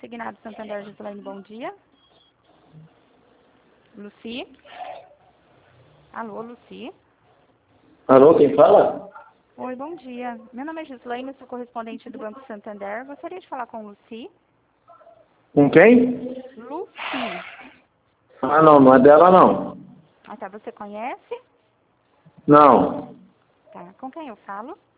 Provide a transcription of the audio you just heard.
Consignado Santander, Gislaine, bom dia. Luci? Alô, Luci? Alô, quem fala? Oi, bom dia. Meu nome é Gislaine, sou correspondente do Banco Santander. Gostaria de falar com Luci. Com quem? Luci. Ah, não, não é dela, não. Ah, tá. Você conhece? Não. Tá. Com quem eu falo?